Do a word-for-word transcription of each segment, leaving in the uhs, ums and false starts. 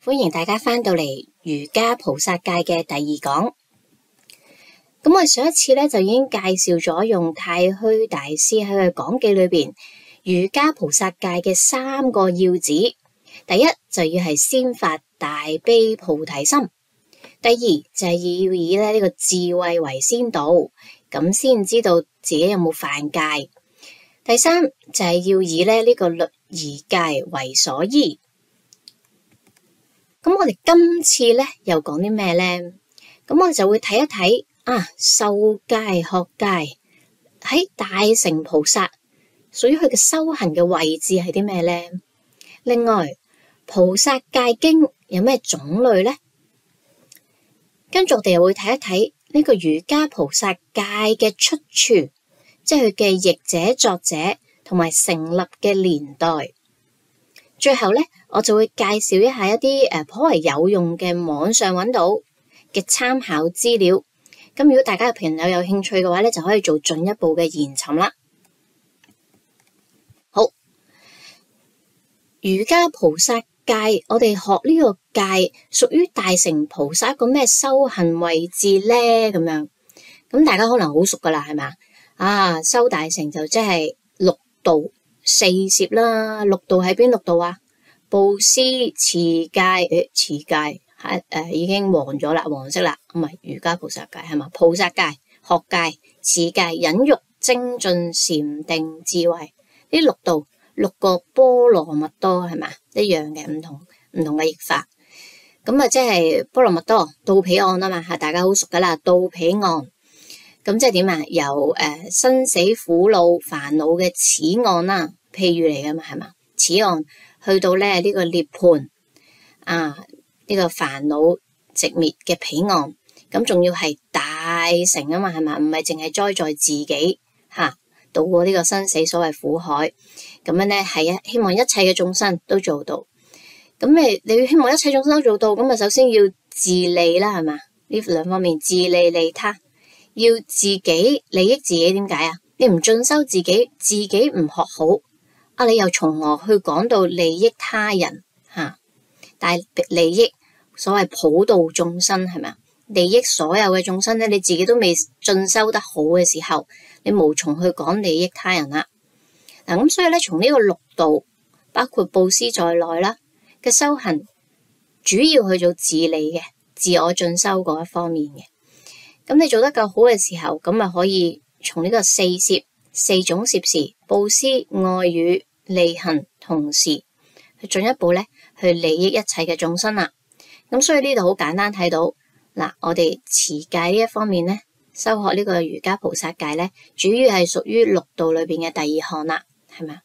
歡迎大家翻到嚟瑜伽菩薩戒嘅第二講。咁我上一次咧就已經介紹咗用太虛大師喺佢講記裏邊瑜伽菩薩戒嘅三個要旨。第一就要係先發大悲菩提心，第二就係要以咧呢個智慧為先導，咁先知道自己有冇犯戒。第三就係要以咧呢個律儀戒為所依。咁我哋今次咧又講啲咩咧？咁我哋就會睇一睇啊，受戒學戒喺大乘菩薩屬於佢嘅修行嘅位置係啲咩咧？另外菩薩戒經有咩種類咧？跟住我哋又會睇一睇呢個瑜伽菩薩戒嘅出處，即係佢嘅譯者、作者同埋成立嘅年代。最後咧，我就會介紹一下一啲誒頗為有用嘅網上揾到嘅參考資料。咁如果大家嘅朋友有興趣嘅話咧，就可以做進一步嘅研尋啦。好，瑜伽菩薩戒，我哋學呢個戒屬於大乘菩薩一個咩修行位置咧？咁樣咁大家可能好熟噶啦，係咪？啊，修大乘就即係六道四攝啦。六道喺邊六道啊？布施、持戒，誒，持戒係誒已經黃咗啦，黃色啦，唔係瑜伽菩薩戒係嘛？菩薩戒、學戒、持戒、忍辱、精進、禪定、智慧，呢六道六個波羅蜜多係嘛？一樣嘅，唔同唔同嘅譯法。咁啊，即係波羅蜜多到彼岸啊嘛，吓大家好熟噶啦，到彼岸。咁即係點啊？由誒、呃、生死苦惱煩惱嘅此岸啦，譬喻嚟噶嘛，係嘛？此岸去到咧呢、這個涅槃啊，呢、這個煩惱寂滅嘅彼岸，咁仲要係大乘啊嘛，係嘛？唔係淨係栽在自己吓、啊、渡過呢個生死所謂苦海，咁樣咧係啊，希望一切嘅眾生都做到。咁誒，你希望一切眾生都做到，咁啊，首先要自利啦，係嘛？呢兩方面，自利利他。要自己利益自己，點解啊？你唔進修自己，自己唔學好，啊，你又從何去講到利益他人吓、啊？但係利益所謂普度眾生係咪啊？利益所有嘅眾生咧，你自己都未進修得好嘅時候，你無從去講利益他人啦。嗱、啊，咁所以咧，從呢個六道，包括布施在內啦嘅修行，主要去做自利嘅、自我進修嗰一方面嘅。咁你做得夠好嘅時候，咁咪可以從呢個四攝四種攝持布施、愛語、利行同時去進一步咧去利益一切嘅眾生啦。咁所以呢度好簡單睇到嗱，我哋持戒呢一方面咧，修學呢個瑜伽菩薩戒咧，主要係屬於六道裏邊嘅第二項啦，係咪？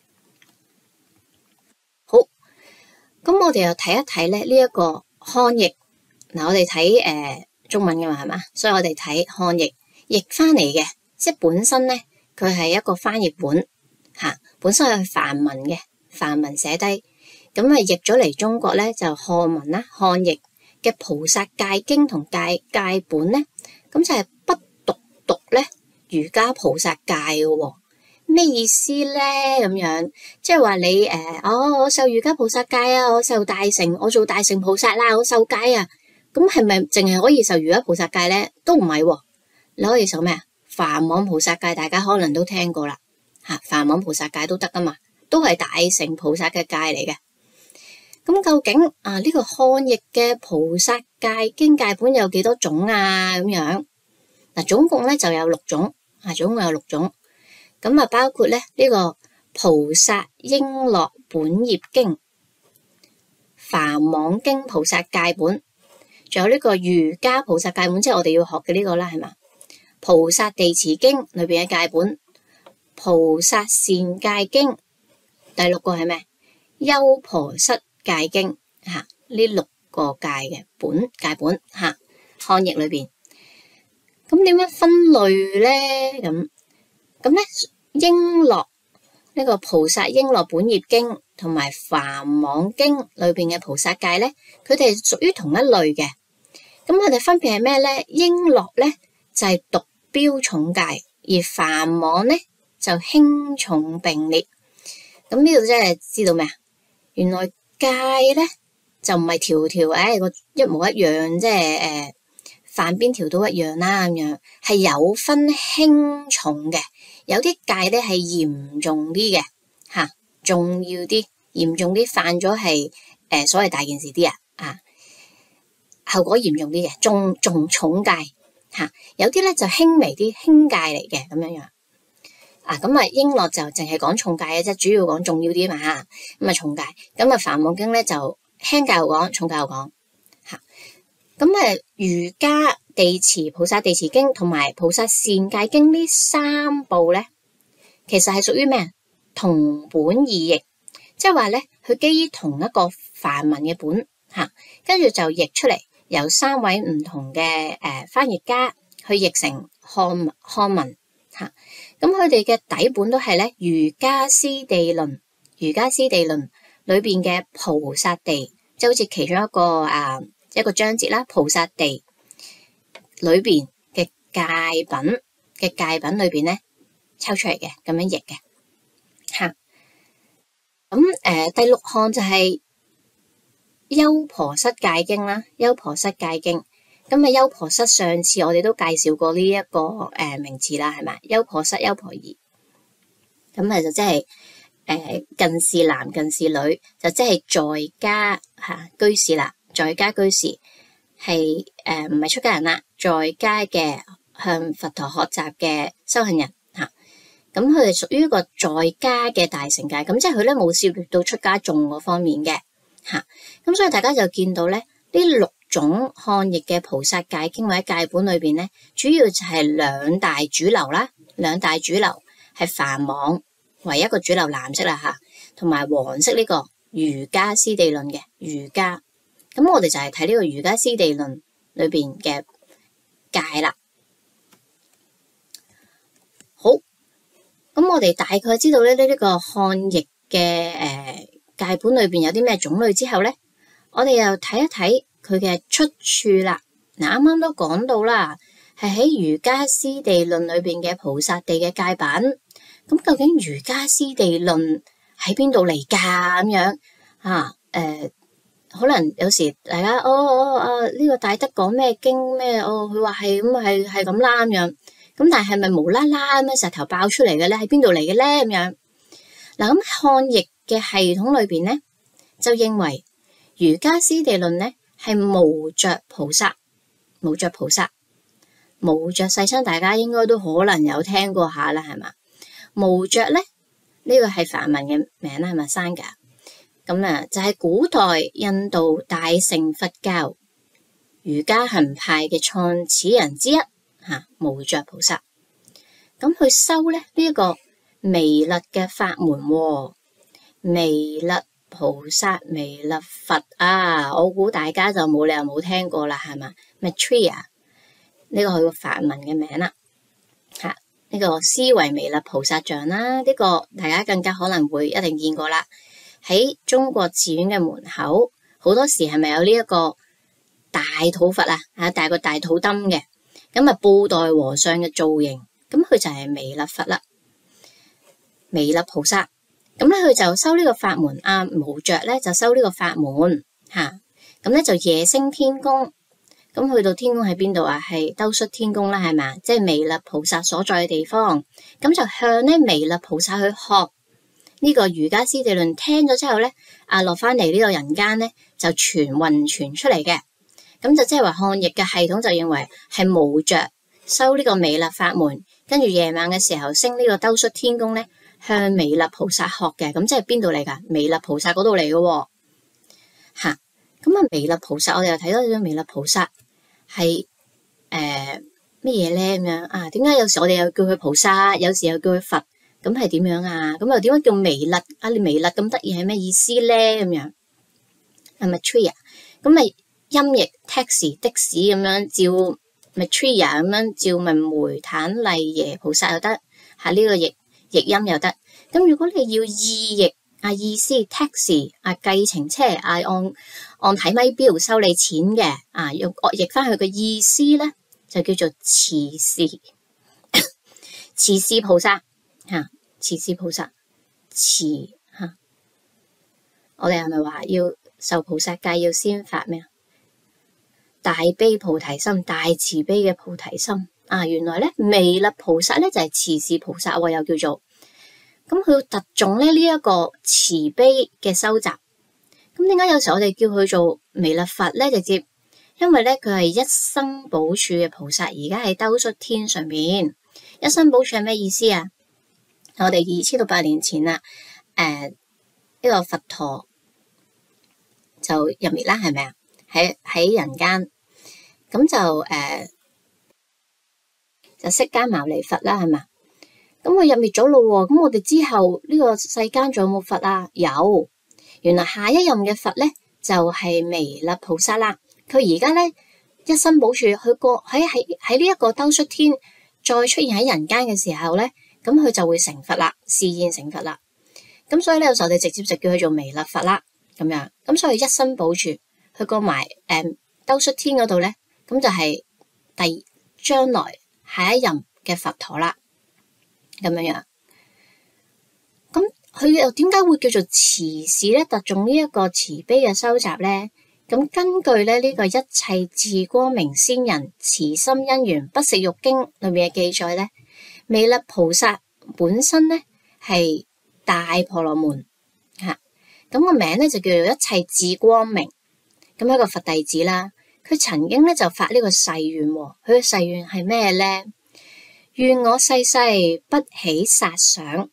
好，咁我哋又睇一睇咧呢一個漢譯嗱，我哋睇誒。呃中文嘅嘛係嘛，所以我哋睇漢譯譯翻嚟嘅，即係本身咧佢係一個翻譯本吓、啊，本身係梵文嘅，梵文寫低，咁啊譯咗嚟中國咧就漢文啦，漢譯嘅菩薩戒經同戒戒本咧，咁就係不獨讀咧瑜伽菩薩戒嘅，咩意思咧？咁樣即係話你誒、呃，哦，我受瑜伽菩薩戒啊，我受大乘，我做大乘菩薩啦，我受戒啊。咁係咪淨係可以受瑜伽菩薩戒咧？都唔係喎，你可以受咩啊？梵網菩薩戒，大家可能都聽過啦，吓梵網菩薩戒都得噶嘛，都係大乘菩薩嘅戒嚟嘅。咁究竟啊呢、這個漢譯嘅菩薩戒經戒本有幾多種啊？咁樣嗱，總共咧就有六種，啊總共有六種。咁啊包括咧呢、這個菩薩瓔珞本業經、梵網經菩薩戒本。仲有呢個瑜伽菩薩戒本，即係我哋要學嘅呢個啦，係嘛？菩薩地持經裏邊嘅戒本，菩薩善戒經，第六個係咩？優婆塞戒經吓，呢六個戒嘅本戒本吓，漢譯裏邊。咁點樣分類咧？咁咁咧，瓔珞呢個菩薩瓔珞本業經同埋梵網經裏邊嘅菩薩戒咧，佢哋屬於同一類嘅。咁佢哋分別係咩咧？瓔珞咧就係獨標重戒，而梵網咧就輕重並列。咁呢度真係知道咩啊？原來戒咧就唔係條條誒個一模一樣，即係誒犯邊條都一樣啦咁樣，係有分輕重嘅，有啲戒咧係嚴重啲嘅嚇，重要啲，嚴重啲犯咗係誒所謂大件事啲啊啊，後果嚴重啲嘅，重重重戒嚇，有啲咧就輕微啲，輕戒嚟嘅咁樣樣。啊，咁啊，瓔珞就淨係講重戒嘅啫，主要講重要啲嘛嚇，咁啊重戒，咁啊梵網經咧就輕戒又講，重戒又講嚇。咁啊，瑜伽地持、菩薩地持經同埋菩薩善戒經呢三部咧，其實係屬於咩？同本異譯，即係話咧，佢基於同一個梵文嘅本嚇，跟住就譯出嚟，由三位唔同嘅誒、呃、翻譯家去譯成漢漢文嚇。咁佢哋嘅底本都係咧《瑜伽師地論》，《瑜伽師地論》裏邊嘅菩薩地，即係好似其中一個啊一個章節啦，菩薩地裏邊嘅戒品嘅戒品裏邊咧抽出嚟嘅，咁樣譯嘅嚇。咁誒、呃、第六項就係、是《優婆塞戒經》啦，《優婆塞戒經》。咁啊，優婆塞上次我哋都介紹過呢、這、一個誒、呃、名詞啦，係咪？優婆塞、優婆夷，咁啊就即係誒近事男、近事女，就即係在家嚇、啊、居士啦，在家居士係誒唔係出家人啦，在家嘅向佛陀學習嘅修行人嚇。咁佢哋屬於一個在家嘅大乘戒，咁即係佢咧冇涉獵到出家眾嗰方面嘅嚇。咁、啊、所以大家就見到咧呢六種漢譯嘅菩薩戒經或者戒本裏邊咧，主要就係兩大主流啦，兩大主流係梵網為一個主流藍色啦吓，同埋黃色呢個瑜伽師地論嘅瑜伽。咁我哋就係睇呢個瑜伽師地論裏邊嘅戒啦。好，咁我哋大概知道咧呢呢個漢譯嘅誒戒本裏邊有啲咩種類之後咧，我哋又睇一睇佢嘅出處啦。嗱，啱啱都講到啦，係喺瑜伽師地論裏邊嘅菩薩地嘅戒品。咁究竟瑜伽師地論喺邊度嚟㗎？咁樣啊？誒、呃，可能有時大家哦哦啊呢、這個大德講咩經咩？哦，佢話係咁係係咁啦咁樣。咁但係咪無啦啦咩石頭爆出嚟嘅咧？喺邊度嚟嘅咧？咁樣嗱，咁漢譯嘅系統裏邊咧，就認為瑜伽師地論咧。係無著菩薩，無著菩薩，無著世親，大家應該都可能有聽過下啦，係嘛？無著咧，呢、這個係梵文嘅名啦，係咪？Sangha，咁啊，就係、是、古代印度大乘佛教瑜伽行派嘅創始人之一嚇，無著菩薩。咁佢修咧呢一、這個彌勒嘅法門喎，彌勒菩薩、彌勒佛啊，我估大家就冇理由冇聽過啦，係嘛 Maitreya 呢個係個梵文嘅名啦，吓、啊、呢、這個思維彌勒菩薩像啦，呢、這個大家更加可能會一定見過啦。喺中國寺院嘅門口，好多時係咪有呢一個大肚佛啊？吓，帶個大肚燈嘅，咁啊布袋和尚嘅造型，咁佢就係彌勒佛啦，彌勒菩薩。咁咧，佢就修呢個法門，啊無著咧就修呢個法門嚇，咁、啊、咧就夜升天宮，咁去到天宮喺邊度啊？係兜率天宮啦，係咪？即係彌勒菩薩所在嘅地方，咁就向咧彌勒菩薩去學呢個瑜伽師地論，聽咗之後咧，啊落翻嚟呢個人間咧就傳運傳出嚟嘅，咁就即係話漢譯嘅系統就認為係無著修呢個彌勒法門，跟住夜晚嘅時候升呢個兜率天宮咧。向彌勒菩薩學嘅，咁即係邊度嚟噶？彌勒菩薩嗰度嚟嘅，吓咁啊！彌勒菩薩，我哋又睇到咗彌勒菩薩係誒乜嘢咧？咁樣啊？點解有時我哋又叫佢菩薩，有時又叫佢佛？咁係點樣啊？咁又點解叫彌勒啊？你彌勒咁得意係咩意思咧？咁樣係咪 Maitreya？咁咪音譯 taxi 的士咁樣照 Maitreya咁樣照文梅坦麗耶菩薩又得吓呢個譯。譯音又得，咁如果你要意譯啊意思 taxi 啊計程車啊按按睇咪錶收你錢嘅啊，用惡譯翻去嘅意思咧，就叫做慈氏慈氏菩薩吓，慈氏菩薩慈吓，我哋係咪話要受菩薩戒要先發咩啊？大悲菩提心，大慈悲嘅菩提心啊！原來咧彌勒菩薩咧就係慈氏菩薩喎，又叫做咁佢特種咧呢一個慈悲嘅修習。咁點解有時我哋叫佢做彌勒佛咧？直接因為咧佢係一生補處嘅菩薩，而家喺兜率天上面。一生補處係咩意思啊？我哋二千六百年前啦，誒、呃、呢、這個佛陀就入滅啦，係咪啊？喺喺人間，咁就誒、呃、就釋迦牟尼佛啦，係嘛？咁佢入滅咗咯喎，咁我哋之後呢、這個世間仲有冇佛啊？有，原來下一任嘅佛咧就係、是、彌勒菩薩啦。佢而家咧一生補處，佢過喺喺喺呢一個兜率天再出現喺人間嘅時候咧，咁佢就會成佛啦，示現成佛啦。咁所以咧，有時候我哋直接就叫佢做彌勒佛啦，咁樣。咁所以一生補處。去過埋誒兜率天嗰度咧，咁就係第將來下一任嘅佛陀啦，咁樣樣。咁佢又點解會叫做慈氏咧？特種呢一個慈悲嘅修習咧？咁根據咧呢個一切智光明仙人慈心因緣不食肉經裏面嘅記載咧，彌勒菩薩本身咧係大婆羅門嚇，咁個名咧就叫做一切智光明。咁一個佛弟子啦，佢曾經咧就發呢個誓願，佢嘅誓願係咩咧？願我世世不起殺想，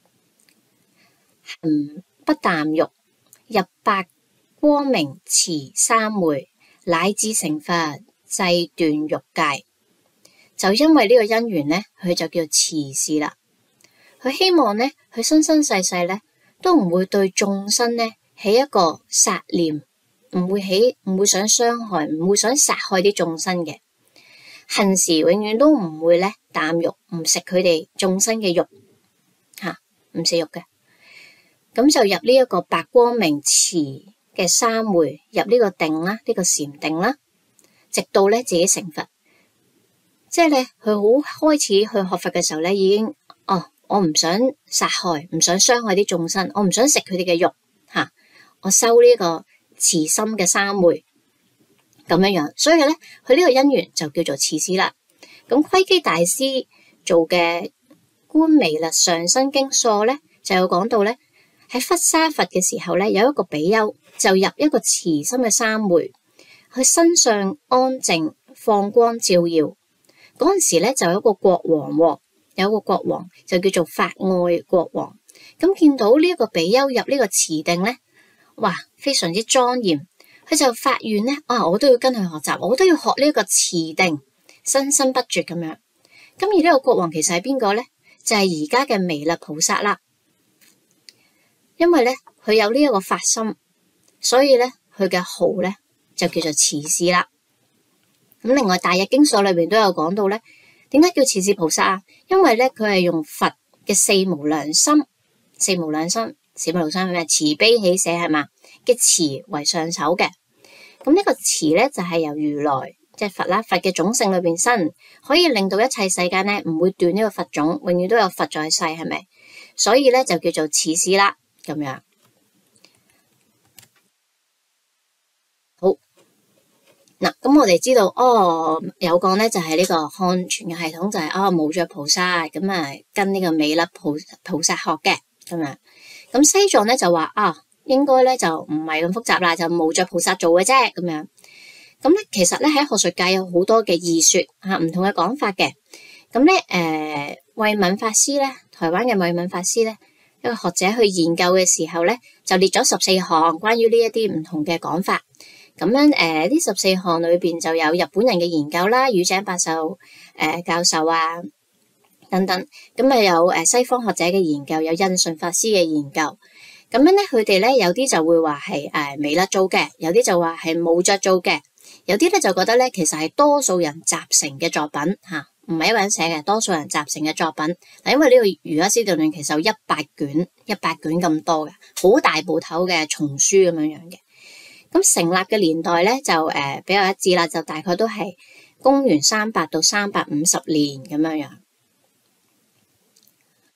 行不啖肉，入八光明持三昧，乃至成佛制斷欲界。就因為呢個因緣咧，佢就叫慈氏啦。佢希望咧，佢生生世世咧都唔會對眾生咧起一個殺念。唔會起，唔會想傷害，唔會想殺害啲眾生嘅。行時永遠都唔會咧啖肉，唔食佢哋眾生嘅肉，吓唔食肉嘅。咁就入呢一個八光明持嘅三昧，入呢個定啦，呢個禪定啦，直到咧自己成佛。即係咧，佢好開始去學佛嘅時候咧，已經哦，我唔想殺害，唔想傷害啲眾生，我唔想食佢哋嘅肉，吓我修呢個。慈心嘅三昧咁樣樣，所以咧佢呢個因緣就叫做慈氏啦。咁窺基大師做嘅《觀彌勒上生經疏》咧，就有講到咧喺忽沙佛嘅時候咧，有一個比丘就入一個慈心嘅三昧，佢身上安靜放光照耀。嗰陣時咧就有一個國王，有一個國王就叫做法愛國王。咁見到呢一個比丘入呢個慈定咧。哇，非常之莊嚴，佢就發願咧，啊，我都要跟佢學習，我都要學呢一個慈定，生生不絕咁樣。咁而呢個國王其實係邊個咧？就係而家嘅彌勒菩薩啦。因為咧佢有呢一個發心，所以咧佢嘅號咧就叫做慈氏啦。咁另外大日經所裏邊都有講到咧，點解叫慈氏菩薩啊？因為咧佢係用佛嘅四無量心，四無量心。四無量心係咩？慈悲喜捨係嘛嘅慈為上首嘅。咁呢個慈咧就係由如來即係佛啦，佛嘅種性裏邊生，可以令到一切世界咧唔會斷呢個佛種，永遠都有佛在世，係咪？所以咧就叫做慈氏啦，咁樣。好嗱，咁我哋知道哦，有講咧就係呢個漢傳嘅系統就係哦無著菩薩咁啊，跟呢個彌勒菩菩薩學嘅咁樣。咁西藏咧就話啊，應該咧就唔係咁複雜啦，就無著菩薩做嘅啫咁樣。咁咧其實咧喺學術界有好多嘅義說嚇，唔同嘅講法嘅。咁咧誒，慧敏法師咧，台灣嘅慧敏法師咧，一個學者去研究嘅時候咧，就列咗十四項關於呢一啲唔同嘅講法。咁樣誒，呢、呃、十四項裏邊就有日本人嘅研究啦，宇井百壽誒、呃、教授啊。等等，咁啊有誒西方學者嘅研究，有印順法師嘅研究，咁樣咧佢哋咧有啲就會話係誒彌勒做嘅，有啲就話係無著做嘅，有啲咧就覺得咧其實係多數人集成嘅作品嚇，唔係一個人寫嘅，多數人集成嘅作品。嗱，因為呢個《瑜伽師地論》其實有一百卷，一百卷咁多嘅，好大部頭嘅叢書咁樣樣嘅。咁成立嘅年代咧就誒比較一致啦，就大概都係公元三百到三百五十年咁樣樣。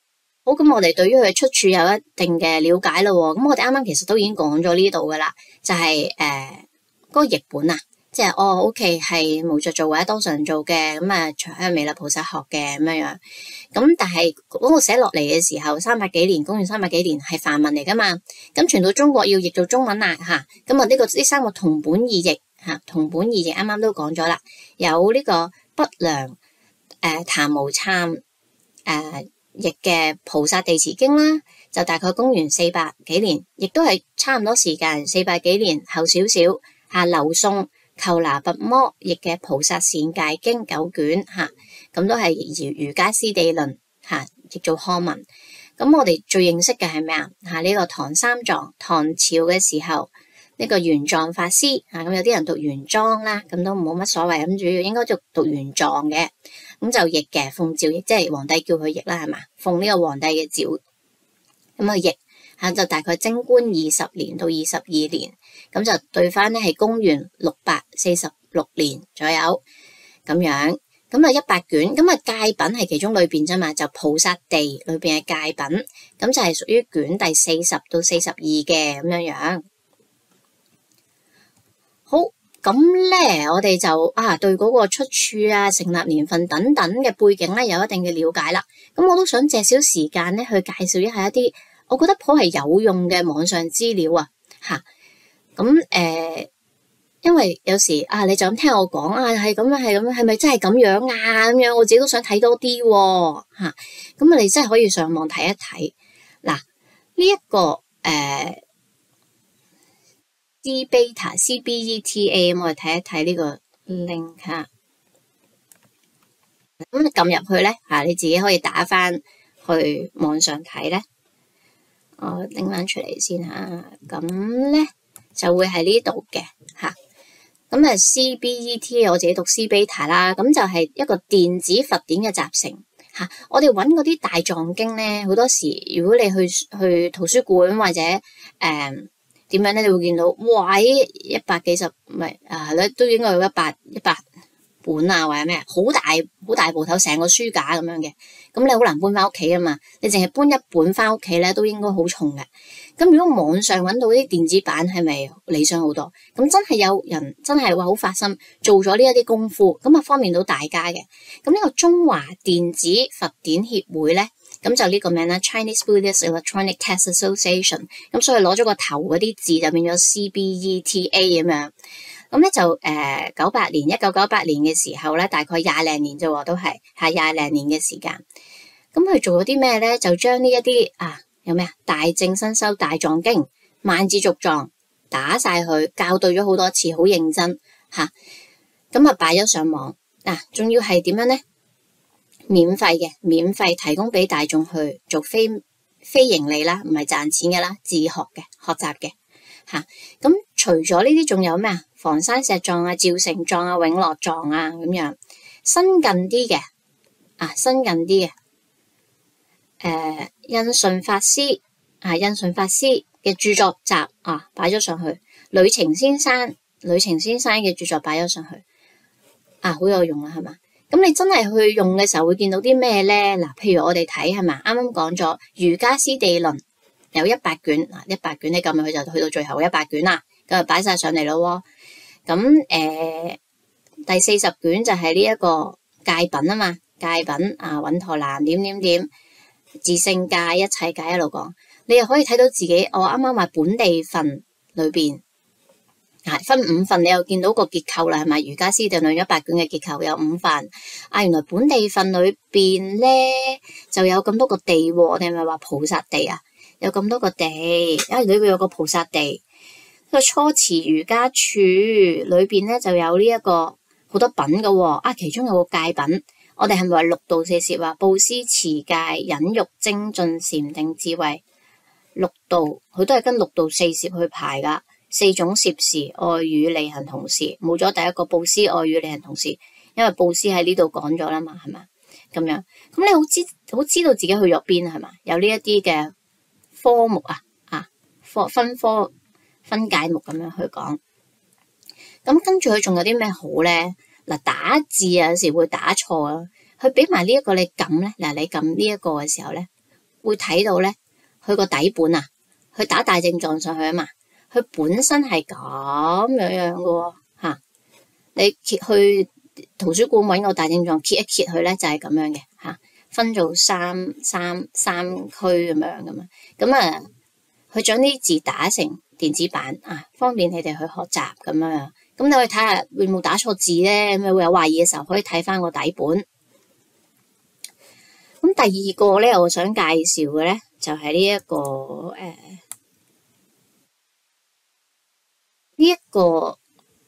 好，咁我哋對於佢出處有一定嘅了解咯。咁我哋啱啱其實都已經講咗呢度噶啦，就係誒嗰個譯本啊，即係哦 ，OK 係無着做或者多數人做嘅，咁啊長向彌勒菩薩學嘅咁樣樣。咁但係嗰個寫落嚟嘅時候，三百幾年，公元三百幾年係梵文嚟噶嘛，咁傳到中國要譯做中文啦吓。咁啊呢個呢三個同本異譯吓，同本異譯啱啱都講咗啦，有呢個不良誒檀無懺誒譯嘅《菩薩地持經》啦，就大概公元四百幾年，亦都係差唔多時間，四百幾年後少少嚇。劉宋寇那跋摩譯嘅《菩薩善戒經》九卷嚇，咁都係儒儒家師地論嚇，譯做漢文。咁我哋最認識嘅係咩啊？嚇、這、呢個唐三藏，唐朝嘅時候呢、這個玄奘法師嚇，咁有啲人讀玄奘啦，咁都冇乜所謂，咁主要應該就讀玄奘嘅。咁就譯嘅，奉詔譯，即係皇帝叫佢譯啦，係嘛？奉呢個皇帝嘅詔，咁啊譯吓，就大概貞觀二十年到二十二年，咁就對翻咧係公元六百四十六年左右咁樣，咁啊一百卷，咁啊戒品係其中裏邊啫嘛，就菩薩地裏邊嘅戒品，咁就係屬於卷第四十到四十二嘅咁樣樣，好。咁咧，我哋就啊對嗰個出處啊、成立年份等等嘅背景咧有一定嘅了解啦。咁我都想借少時間咧去介紹一下一啲我覺得頗係有用嘅網上資料啊。吓，咁誒，因為有時啊，你就咁聽我講啊，係咁樣，係咁樣，係咪真係咁樣啊？咁樣我自己都想睇多啲吓。咁啊，你真係可以上網睇一睇。嗱，呢一個誒。呃C beta C B E T A， 咁我哋睇一睇呢個 link 吓，咁你撳入去咧吓，你自己可以打翻去網上睇咧。我拎翻出嚟先吓，咁咧就會喺呢度嘅吓。咁啊 C B E T A 我自己讀 C beta 啦，咁就係一個電子佛典嘅集成吓。我哋揾嗰啲大藏經咧，好多時如果你去去圖書館或者誒。嗯點樣咧？你會見到哇！一百幾十唔係啊，係咧都應該有一百一百本啊，或者咩好大好大部頭，成個書架咁樣嘅。咁你好難搬翻屋企啊嘛！你淨係搬一本翻屋企咧，都應該好重嘅。咁如果網上揾到啲電子版，係咪理想好多？咁真係有人真係話好發心做咗呢一啲功夫，咁啊方便到大家嘅。咁呢個中華電子佛典協會咧。咁就呢個名啦 ，Chinese Buddhist Electronic Text Association。咁所以攞咗個頭嗰啲字就變咗 C B E T A 咁樣。咁咧就誒九八年，一九九八年嘅時候咧，大概廿零年啫，都係係廿零年嘅時間。咁佢做咗啲咩咧？就將呢一啲啊有咩啊大正新修大藏經萬字續藏打晒佢，校對咗好多次，好認真吓。咁啊擺咗上網嗱，仲要係點樣咧？免費嘅，免費提供俾大眾去做非非盈利啦，唔係賺錢嘅啦，自學嘅，學習嘅吓。咁、啊、除咗呢啲，仲有咩啊？房山石藏啊、趙成藏啊、永樂藏啊咁樣。新近啲嘅啊，新近啲嘅誒，印順法師啊，印順法師嘅著作集啊，擺咗上去。呂澄先生，呂澄先生嘅著作擺咗上去啊，好有用啊，係嘛？咁你真係去用嘅時候會見到啲咩咧？嗱，譬如我哋睇係嘛，啱啱講咗《儒家師地論》有一百卷，嗱一百卷你撳入去就去到最後一百卷啦，咁就擺晒上嚟咯。咁誒、呃，第四十卷就係呢一個戒品啊嘛，戒品啊，穩妥難點點點，自性戒一切戒一路講，你又可以睇到自己。我啱啱話本地分裏邊。係分五份，你又見到個結構啦，係咪？儒家師地論一百卷嘅結構有五份。啊，原來本地份裏邊咧就有咁多個地，我哋係咪話菩薩地啊？有咁多個地，因為裏邊有個菩薩地。個初持儒家處裏邊咧就有呢一個好多品噶。啊，其中有個戒品，我哋係咪話六度四攝話布施持戒忍辱精進禪定智慧六度，佢都係跟六度四攝去排噶。四種攝事，愛語利行同時，冇咗第一個布施愛語利行同時，因為布施喺呢度講咗啦嘛，係嘛咁樣。咁你好知好知道自己去咗邊係嘛？有呢一啲嘅科目啊啊科分科分解目咁樣去講。咁跟住佢仲有啲咩好咧？嗱，打字啊有時會打錯啊，佢俾埋呢一個你撳咧，嗱你撳呢一個嘅時候咧， 會睇到咧，佢個底本啊，佢打大正狀上去啊嘛，佢本身係咁樣樣嘅喎嚇。你揭去圖書館揾個大正狀，揭一揭佢咧就係咁樣嘅嚇，分做三三三區咁樣咁啊。咁啊，佢將啲字打成電子版啊，方便你哋去學習咁樣。咁你可以睇下會唔會打錯字咧，咁啊會有懷疑嘅時候可以睇翻個底本。咁第二個咧，我想介紹嘅咧就係呢一個誒呢一個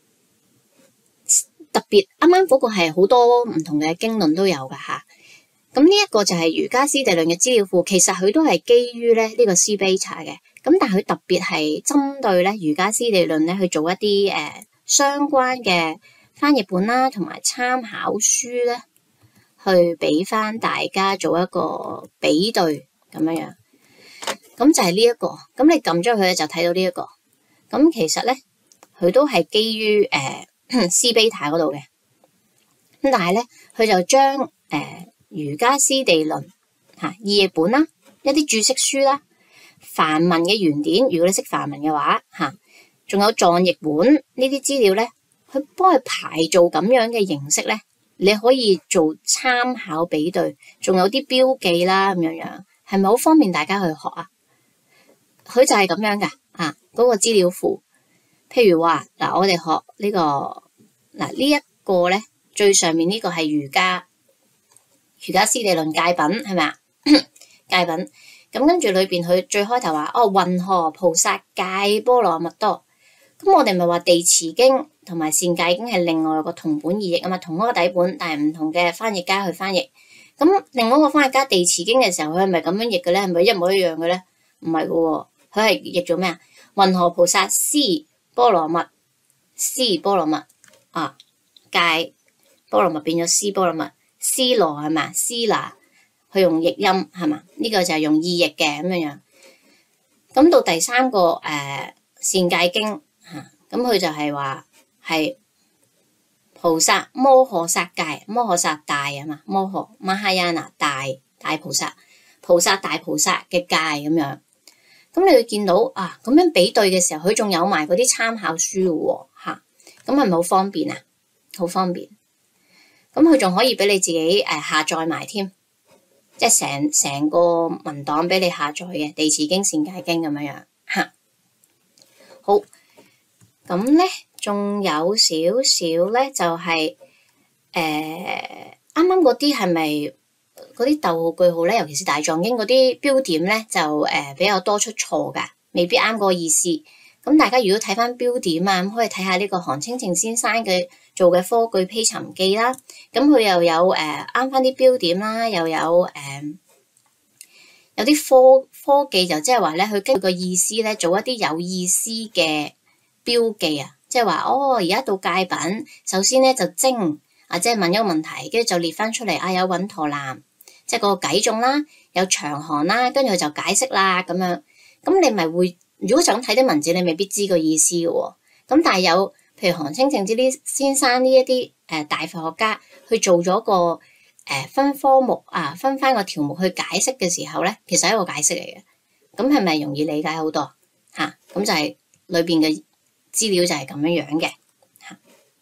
特別，啱啱嗰個係好多唔同嘅經論都有噶吓。咁呢一個就係瑜伽師地論嘅資料庫，其實佢都係基於咧呢個 C Beta 嘅。咁但係佢特別係針對咧瑜伽師地論咧去做一啲誒、呃、相關嘅翻譯本啦，同埋參考書咧。去俾翻大家做一個比對咁樣樣，咁就係呢一個。咁你撳咗佢咧就睇到呢、這、一個。咁其實咧佢都係基於誒、呃、C Beta 嗰度嘅。咁但係咧佢就將誒、呃、瑜伽師地論嚇意譯本啦，一啲注釋書啦，梵文嘅原典，如果你識梵文嘅話嚇，仲有藏譯本呢啲資料咧，佢幫佢排做咁樣嘅形式咧。你可以做參考比對，仲有啲標記啦咁樣樣，係咪好方便大家去學啊？佢就係咁樣噶啊，嗰、那個資料庫。譬如話嗱，我哋學呢、這個嗱呢一個咧，最上面呢個係瑜伽瑜伽師地論戒品係咪啊？戒品咁跟住裏邊佢最開頭話哦，雲何菩薩戒波羅蜜多。咁我哋咪話地持經同埋善戒經係另外個同本異譯啊嘛，同一個底本，但係唔同嘅翻譯家去翻譯。咁另外一個翻譯家地持經嘅時候，佢係咪咁樣譯嘅咧？係咪一模一樣嘅咧？唔係嘅喎，佢係譯做咩啊？雲何菩薩施波羅蜜，施波羅蜜啊，戒波羅蜜變咗施波羅蜜，施羅係嘛？施拿佢用譯音係嘛？呢、這個就係用意譯嘅咁樣樣。咁到第三個誒、呃、善戒經。嚇，咁佢就係話係菩薩摩訶薩戒，摩訶薩大啊嘛，摩訶瑪哈亞那大大菩薩，菩薩大菩薩嘅戒咁樣。咁你會見到啊，咁樣比對嘅時候，佢仲有埋嗰啲參考書喎嚇，咁係咪好方便啊？好方便。咁佢仲可以俾你自己誒、呃、下載埋添，即係成成個文檔俾你下載嘅地持經、善戒經咁樣樣嚇。好。咁咧，仲有少少咧，就係誒啱啱嗰啲係咪嗰啲逗號句號咧？尤其是大藏經嗰啲標點咧，就誒、呃、比較多出錯㗎，未必啱個意思。咁大家如果睇翻標點啊，咁可以睇下呢個韓清淨先生嘅做嘅科句披尋記啦。咁佢又有誒啱翻啲標點啦，又有誒、呃、有啲科科技就即係話咧，佢根據個意思咧做一啲有意思嘅標記啊，即係話哦，而家到戒品，首先咧就精啊，即係問一個問題，跟住就列翻出嚟啊，有穩陀南，即係個偈頌啦，有長行啦，跟住佢就解釋啦咁樣。咁你咪會，如果想睇啲文字，你未必知個意思嘅喎。咁但係有譬如韓清淨之啲先生呢一啲誒大佛學家去做咗個誒、呃、分科目啊，分翻個條目去解釋嘅時候咧，其實係一個解釋嚟嘅。咁係咪容易理解好多嚇？咁、啊、就係裏邊嘅資料就係咁樣樣嘅嚇。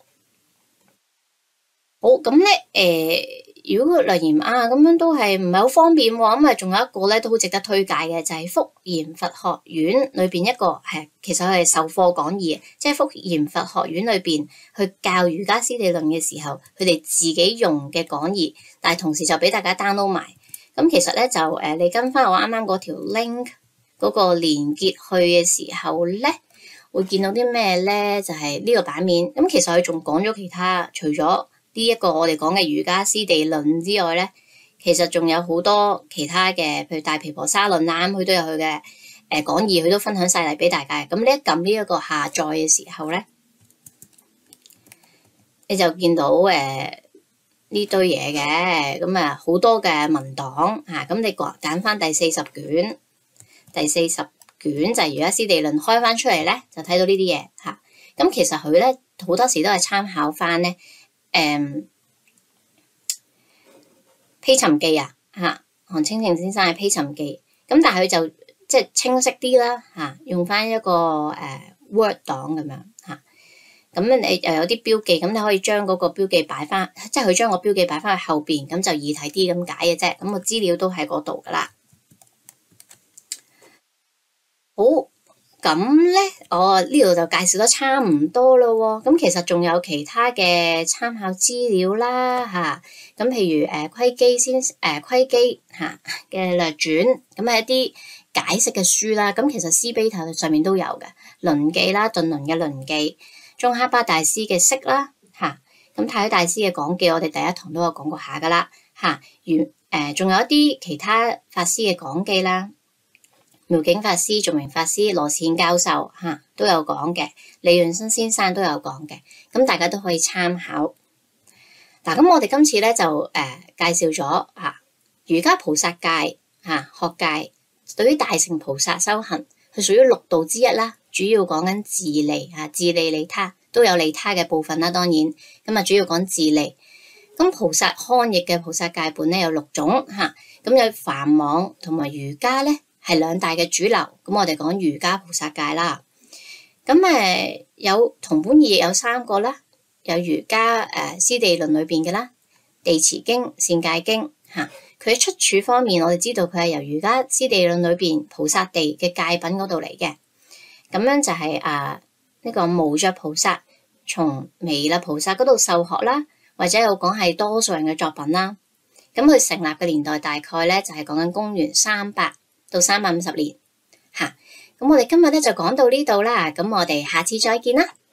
好，咁咧誒，如果留言啊咁樣都係唔係好方便喎，咁啊仲有一個咧都好值得推介嘅，就係、是、福嚴佛學院裏邊一個係其實佢係授課講義，即係福嚴佛學院裏邊去教瑜伽師地論嘅時候，佢哋自己用嘅講義，但係同時就俾大家 download 埋。咁其實咧就誒、呃，你跟翻我啱啱嗰條 link 嗰個連結去嘅時候咧，會見到啲咩咧？就係、是、呢個版面。咁其實佢仲講咗其他，除咗呢一個我哋講嘅瑜伽師地論之外咧，其實仲有好多其他嘅，譬如大毗婆沙論啊，咁佢都有佢嘅誒講義，佢都分享晒嚟俾大家。咁你一撳呢一個下載嘅時候咧，你就見到誒呢、呃、堆嘢嘅，咁啊好多嘅文檔嚇，咁、啊、你揀揀翻第四十卷，第四十卷就係瑜伽師地論開翻出嚟咧，就睇到呢啲嘢嚇。咁、啊、其實佢咧好多時都係參考翻咧。誒，披尋記啊，嚇，韓清淨先生嘅披尋記， 咁但係佢就即係清晰啲啦嚇，用翻一個誒、呃、Word 檔咁樣嚇。咁你又有啲標記，咁你可以將嗰個標記擺翻，即係佢將個標記擺翻去後邊，咁就易睇啲咁解嘅啫。咁個資料都喺嗰度噶啦。好，咁咧，我呢度就介紹得差唔多咯。咁其實仲有其他嘅參考資料啦，嚇。咁譬如誒窺基先誒窺基嚇嘅略傳，咁係一啲解釋嘅書啦。咁其實 C Beta 上面都有嘅，論記啦，頓倫嘅論記，宗喀巴大師嘅釋啦，嚇。咁太虛大師嘅講記，我哋第一堂都有講過下噶啦，嚇。原誒仲有一啲其他法師嘅講記啦。妙境法師、頌明法師、羅善教授嚇、啊、都有講嘅，李潤生先生都有講嘅，咁大家都可以參考。嗱、啊，咁我哋今次咧就誒、呃、介紹咗嚇瑜伽菩薩戒嚇、啊、學戒，對於大乘菩薩修行，佢屬於六道之一啦，主要講緊自利嚇，自利利他都有利他嘅部分啦，當然咁啊，主要講自利。咁菩薩刊譯嘅菩薩戒本咧有六種嚇，咁、啊、有梵網同埋瑜伽咧。係兩大嘅主流，咁我哋講瑜伽菩薩戒啦。咁誒有同本義亦有三個啦，有瑜伽誒師地論裏邊嘅啦，地持經、善戒經嚇。佢喺出處方面，我哋知道佢係由瑜伽師地論裏邊菩薩地嘅戒品嗰度嚟嘅。咁樣就係啊呢個無著菩薩從彌勒菩薩嗰度受學啦，或者有講係多數人嘅作品啦。咁佢成立嘅年代大概咧就係講緊公元三百到三百五十年，吓，咁我哋今日咧就講到呢度啦，咁我哋下次再見啦。